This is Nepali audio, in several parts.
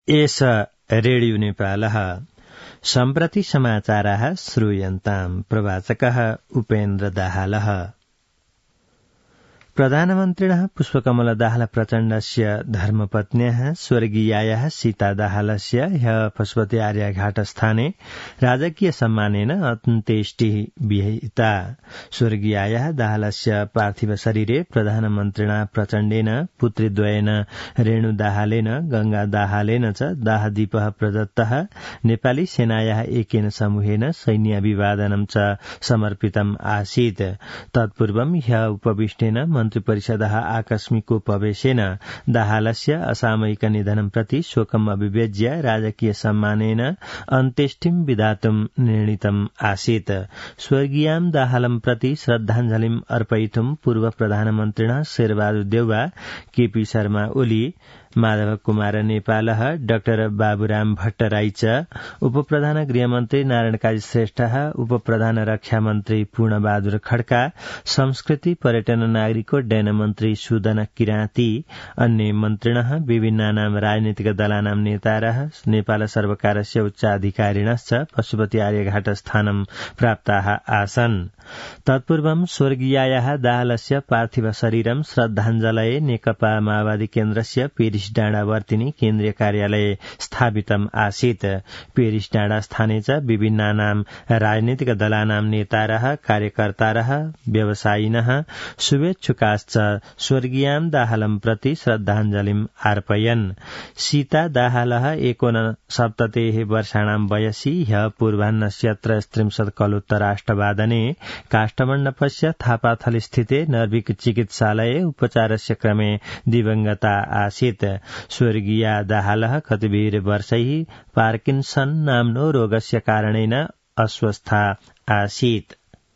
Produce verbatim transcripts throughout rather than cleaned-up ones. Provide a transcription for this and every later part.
एष रेडियो नेपालः सम्प्रति समाचाराः श्रूयन्ताम्। प्रवाचकः उपेन्द्र दाहालः। प्रधानमन्त्रिणः पुष्पकमल दाहाल प्रचण्डस्य धर्मपत्न्याः स्वर्गीयायाः सीता दाहालस्य ह्यः पशुपति आर्यघाटस्थाने राजकीय सम्मानेन अन्त्येष्टिः विहिता। स्वर्गीयायाः दाहालस्य पार्थिव शरीरे प्रधानमन्त्रिणा प्रचण्डेन पुत्रीद्वयेन रेणु दाहालेन गंगा दाहालेन च दाहदीपः प्रदत्तः। नेपाली सेनायाः एकेन समूहेन सैन्याभिवादनं च समर्पितम् आसीत्। तत्पूर्वं ह्यः उपविष्टेन मन्त्रिपरिषदः आकस्मिकोपवेशेन दाहालस्य असामयिक निधनं प्रति शोकम् अभिव्यज्य राजकीय सम्मानेन अन्त्येष्टिं विधातुं निर्णीतम् आसीत्। स्वर्गीयां दाहालं प्रति श्रद्धाञ्जलिम् अर्पयितुं पूर्व प्रधानमन्त्रिणः शेरबहादुर देउवा, केपी शर्मा ओली, माधव कुमार नेपालः, डाक्टर बाबुराम भट्टराई च, उपप्रधान गृहमन्त्री नारायण काजी श्रेष्ठः, उपप्रधान रक्षा मन्त्री पूर्णबहादुर खड्का, संस्कृति पर्यटन नागरिक उड्डयन मन्त्री सुदन किराँती, अन्य मन्त्रिणः, विभिन्नानां राजनीतिक दलानां नेतारः, नेपाल सर्वकारस्य उच्चाधिकारिणश्च पशुपति आर्यघाटस्थानं प्राप्ताः आसन्। तत्पूर्वं स्वर्गीयायाः दाहालस्य पार्थिव शरीरं श्रद्धाञ्जलये नेकपा माओवादी केन्द्रस्य पेरिस डाँडावर्तिनी केन्द्रीय कार्यालय स्थापितम् आसीत्। पेरिस डाँडा स्थाने च विभिन्नानां राजनीतिक दलानां नेतारः, कार्यकर्तारः, व्यवसायिनः, शुभेच्छुकाश्च स्वर्गीयां दाहालं प्रति श्रद्धाञ्जलिम् अर्पयन्। सीता दाहालः एकोनसप्ततिः वर्षाणां वयसि ह्यः पूर्वाह्नस्य त्रयस्त्रिंशत् कलोत्तराष्टवादने काष्ठमण्डपस्य थापाथलस्थिते नर्भिक चिकित्सालये उपचारस्य क्रमे दिवंगता आसीत्। स्वर्गीया दाहालः कतिपय वर्षैः पार्किन्सन नाम्नो रोगस्य कारणेन अस्वस्था आसीत्।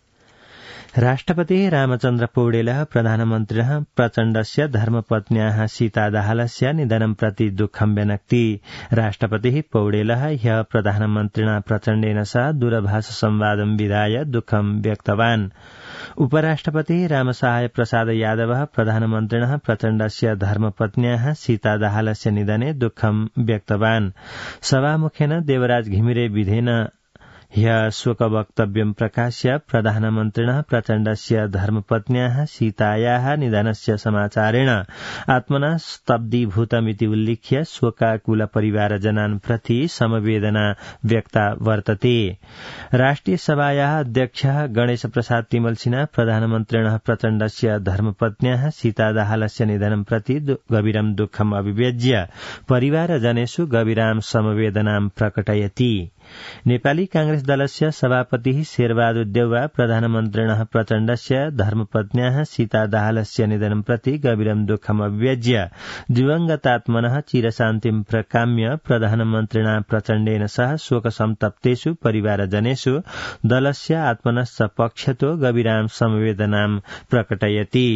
राष्ट्रपतिः रामचन्द्र पौडेलः प्रधानमन्त्रिणः प्रचण्डस्य धर्मपत्न्याः सीता दाहालस्य निधनं प्रति दुःखं व्यनक्ति। राष्ट्रपतिः पौडेलः ह्यः प्रधानमन्त्रिणा प्रचण्डेन सह दूरभाष संवादं विधाय दुःखं व्यक्तवान्। उपराष्ट्रपतिः रामसहाय प्रसाद यादवः प्रधानमन्त्रिणः प्रचण्डस्य धर्मपत्न्याः सीता दाहालस्य निधने दुःखं व्यक्तवान्। सभामुखेन देवराज घिमिरे विधेन ह्यः शोकवक्तव्यं प्रकाश्य प्रधानमन्त्रिणः प्रचण्डस्य धर्मपत्न्याः सीतायाः निधनस्य समाचारेण आत्मना स्तब्धीभूतमिति उल्लिख्य शोकाकुल परिवारजनान् प्रति समवेदना व्यक्ता वर्तते। राष्ट्रिय सभायाः अध्यक्षः गणेश प्रसाद तिमल सिन्हा प्रधानमन्त्रिणः प्रचण्डस्य धर्मपत्न्याः सीता दाहालस्य निधनं प्रति गभीरं दुःखम् अभिव्यज्य परिवारजनेषु गभीरां समवेदनां प्रकटयति। नेपाली कांग्रेस दलस्य सभापतिः शेरबहादुर देउवा प्रधानमन्त्रिणः प्रचण्डस्य धर्मपत्न्याः सीता दाहालस्य निधनं प्रति गभीरं दुःखम् अभिव्यज्य दिवंगतात्मनः चिरशान्तिं प्रकाम्य प्रधानमन्त्रिणा प्रचण्डेन सह शोकसन्तप्तेषु परिवारजनेषु दलस्य आत्मनश्च पक्षतो गभीरां समवेदनां प्रकटयति।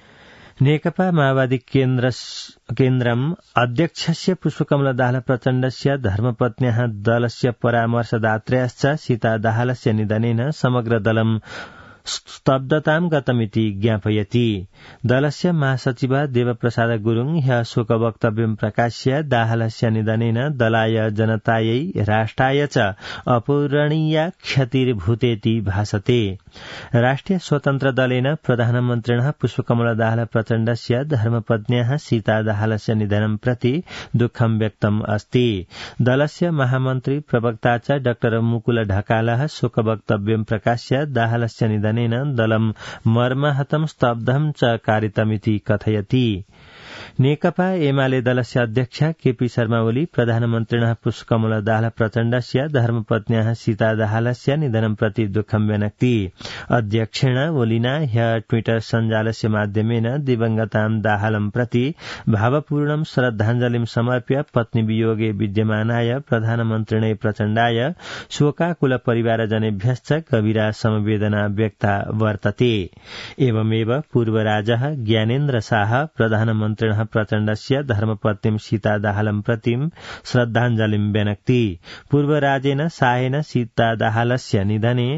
नेकपा माओवादी केन्द्रम् अध्यक्षस्य पुष्पकमल दाहाल प्रचण्डस्य धर्मपत्न्याः दलस्य परामर्शदात्र्याश्च सीता दाहालस्य निधनेन समग्र दलं स्तब्धतां गतमिति ज्ञापयति। दलस्य महासचिव देवप्रसाद गुरुङ ह्यः शोकवक्तव्यं प्रकाश्य दाहालस्य निधनेन दलाय जनतायै राष्ट्राय च अपूरणीया क्षतिर्भूतेति भासते। राष्ट्रिय स्वतन्त्र दलेन प्रधानमन्त्रिणः पुष्पकमल दाहाल प्रचण्डस्य धर्मपत्न्याः सीता दाहालस्य निधनं प्रति दुःखं व्यक्तम् अस्ति। दलस्य महामन्त्री प्रवक्ता च डाक्टर मुकुल ढकालः शोकवक्तव्यं प्रकाश्य दाहालस्य निधनेन दलं मर्माहतं स्तब्धं च कारितमिति कथयति। नेकपा एमाले दलस्य अध्यक्ष केपी शर्मा ओली प्रधानमन्त्रिणः पुष्पकमल दाहाल प्रचण्डस्य धर्मपत्न्याः सीता दाहालस्य निधनं प्रति दुःखं व्यनक्ति। अध्यक्षेण ओलिना ह्यः ट्विटर सञ्जालस्य माध्यमेन दिवंगतां दाहालं प्रति भावपूर्णं श्रद्धाञ्जलिं समर्प्य पत्नीवियोगे विद्यमानाय प्रधानमन्त्रिणे प्रचण्डाय शोकाकुल परिवारजनेभ्यश्च गभीरा समवेदना व्यक्ता वर्तते। एवमेव पूर्वराजः ज्ञानेन्द्र शाह प्रधानमन्त्रिणः प्रचण्डस्य धर्मपत्नीं सीता दाहालं प्रतिं श्रद्धाञ्जलिं व्यनक्ति। पूर्वराजेन शाहेन सीता दाहालस्य निधने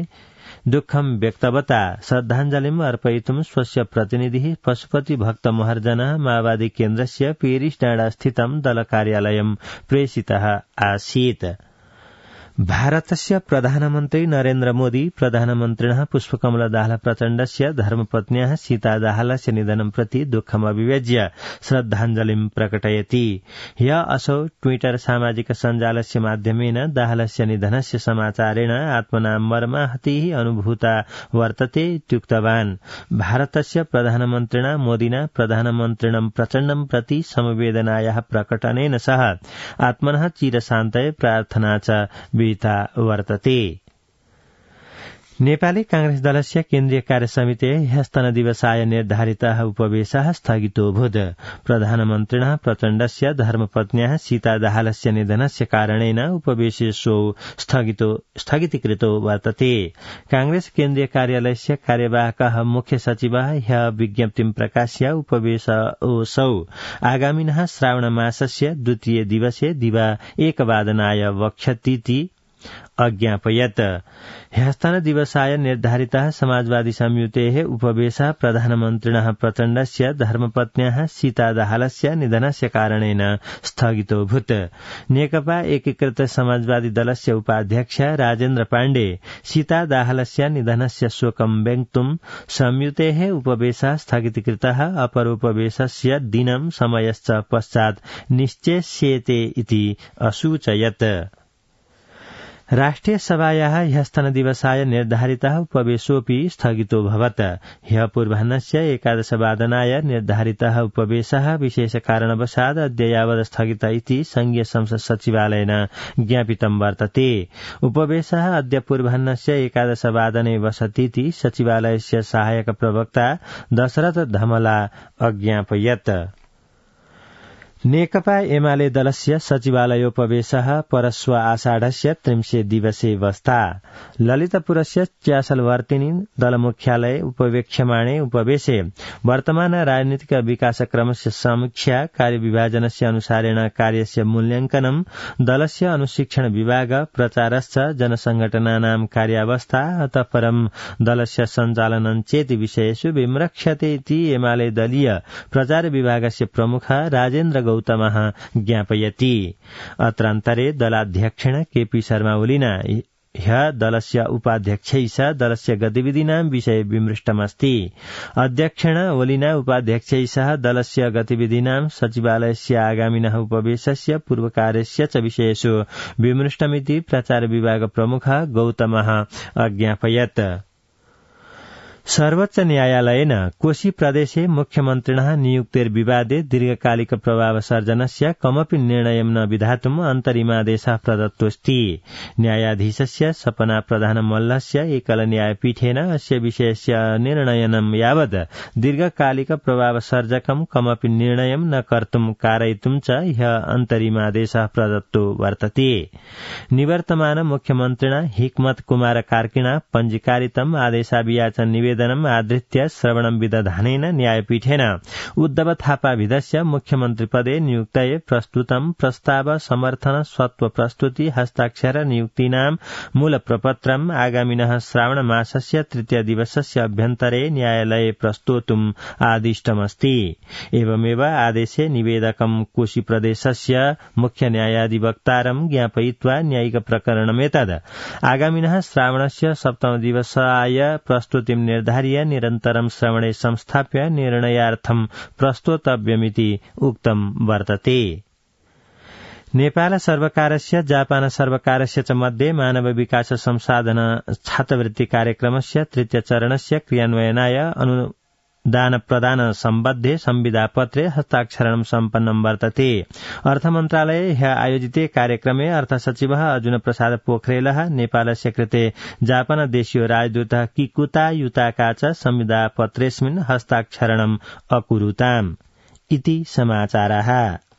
दुःखं व्यक्तवता श्रद्धाञ्जलिम् अर्पयितुं स्वस्य प्रतिनिधिः पशुपति भक्त महर्जनः माओवादी केन्द्रस्य पेरिसडाँडा स्थितं दलकार्यालयं प्रेषितः आसीत्। भारतस्य प्रधानमन्त्री नरेन्द्र मोदी प्रधानमन्त्रिणः पुष्पकमल दाहाल प्रचण्डस्य धर्मपत्न्याः सीता दाहालस्य निधनं प्रति दुःखम् अभिव्यज्य श्रद्धाञ्जलिं प्रकटयति। ह्य असौ ट्विटर सामाजिक सञ्जालस्य माध्यमेन दाहालस्य निधनस्य समाचारेण आत्मना मर्माहतिः अनुभूता वर्तते इत्युक्तवान्। भारतस्य प्रधानमन्त्रिणा मोदिना प्रधानमन्त्रिणं प्रचण्डं प्रति समवेदनायाः प्रकटनेन सह आत्मनः चिरशान्तये प्रार्थना च विहिता वर्तते। नेपाली कांग्रेस दलस्य केन्द्रीय कार्यसमितेः ह्यस्तनदिवसाय निर्धारितः उपवेशः स्थगितोऽभूत्। प्रधानमन्त्रिणः प्रचण्डस्य धर्मपत्न्याः सीता दाहालस्य निधनस्य कारणेन उपवेशो स्थगितीकृतो वर्तते। कांग्रेस केन्द्रीय कार्यालयस्य कार्यवाहकः मुख्य सचिवः ह्य विज्ञप्तिं प्रकाश्य उपवेशोऽसौ आगामिनः श्रावणमासस्य द्वितीय दिवसे दिवा एकवादनाय वक्ष्यतीति अज्ञापयत्। ह्यस्तन दिवसाय निर्धारितः समाजवादी संयुतेः उपवेशः प्रधानमन्त्रिणः प्रचण्डस्य धर्मपत्न्याः सीता दाहालस्य निधनस्य कारणेन स्थगितोऽभूत्। नेकपा एकीकृत समाजवादी दलस्य उपाध्यक्ष राजेन्द्र पाण्डे सीता दाहालस्य निधनस्य शोकं व्यक्तुं संयुतेः उपवेशः स्थगितीकृतः अपरोपवेशस्य दिनं समयश्च पश्चात् निश्चेष्येते इति असूचयत्। राष्ट्रिय सभायाः ह्यस्तनदिवसाय निर्धारितः उपवेशोऽपि स्थगितोऽभवत्। ह्य पूर्वाह्नस्य एकादशवादनाय निर्धारितः उपवेशः विशेषकारणवशात् अद्य यावत् स्थगित इति संघीय संसद सचिवालयेन ज्ञापितं वर्तते। उपवेशः अद्य पूर्वाह्नस्य एकादशवादने वसतीति सचिवालयस्य सहायक प्रवक्ता दशरथ धमला अज्ञापयत्। नेकपा एमाले दलस्य सचिवालयोपवेशः परश्व आषाढस्य त्रिंशे दिवसे वस्ता। ललितपुरस्य च्यासलवर्तिनी दलमुख्यालये उपवेक्ष्यमाणे उपवेशे वर्तमान राजनीतिक विकासक्रमस्य समीक्षा कार्यविभाजनस्य अनुसारेण कार्यस्य मूल्यांकनं दलस्य अनुशिक्षण विभाग प्रचारश्च जनसंघटनानां कार्यावस्था अतः परं दलस्य सञ्चालनं चेति विषयेषु विमृक्ष्यते इति एमाले दलीय प्रचार विभागस्य प्रमुख राजेन्द्र गौतमः ज्ञापयति। अत्रान्तरे दलाध्यक्षेण केपी शर्मा ओलीना ह्य दलस्य उपाध्यक्षैः सह दलस्य गतिविधीनां विषये विमृष्टमस्ति। अध्यक्षेण ओलीना उपाध्यक्षैः सह दलस्य गतिविधीनां सचिवालयस्य आगामिनः उपवेशस्य पूर्वकार्यस्य च विषयेषु विमृष्टमिति प्रचार विभाग प्रमुख गौतमः अज्ञापयत्। सर्वोच्च न्यायालयेन कोशी प्रदेशे मुख्यमन्त्रिणः नियुक्तेर्विवादे दीर्घकालिक प्रभाव सर्जनस्य कमपि निर्णयं न विधातुम् अन्तरिमादेशः प्रदत्तोऽस्ति। न्यायाधीशस्य सपना प्रधान मल्लस्य एकल न्यायपीठेन अस्य विषयस्य निर्णयनं यावत् दीर्घकालिक प्रभाव सर्जकं कमपि निर्णयं न कर्तुं कारयितुं च ह्य अन्तरिमादेशः प्रदत्तो वर्तते। निवर्तमान मुख्यमन्त्रिणा हिकमत कुमार कार्किणा पञ्जीकारितम् आदेशाभियाचन निवेदनम् आधृत्य श्रवणं विदधानेन न्यायपीठेन उद्धव थापाभिधस्य मुख्यमन्त्रिपदे नियुक्तये प्रस्तुतं प्रस्ताव समर्थन स्वत्व प्रस्तुति हस्ताक्षर नियुक्तीनां मूल प्रपत्रम् आगामिनः श्रावण मासस्य तृतीय दिवसस्य अभ्यन्तरे न्यायालये प्रस्तोतुम् आदिष्टमस्ति। एवमेव आदेशे निवेदकं कोशी प्रदेशस्य मुख्य न्यायाधिवक्तारं ज्ञापयित्वा न्यायिक प्रकरणमेतद् आगामिनः श्रावणस्य सप्तम दिवसाय प्रस्तुतिं निर्धार्य निरन्तरं श्रवणे संस्थाप्य निर्णयार्थं प्रस्तोतव्यमिति उक्तं वर्तते। नेपाल सर्वकारस्य जापान सर्वकारस्य च मध्ये मानव विकास संसाधन छात्रवृत्ति कार्यक्रमस्य तृतीय चरणस्य क्रियान्वयनाय अनु दान प्रदान सम्बद्धे संविदापत्रे हस्ताक्षरणं सम्पन्नं वर्तते। अर्थमन्त्रालये ह्य आयोजिते कार्यक्रमे अर्थसचिवः अर्जुन प्रसाद पोखरेलः नेपालस्य कृते जापान देशीय राजदूतः किकुता युताका च संविदापत्रेऽस्मिन् हस्ताक्षरणम् अकुरुताम् इति समाचारः।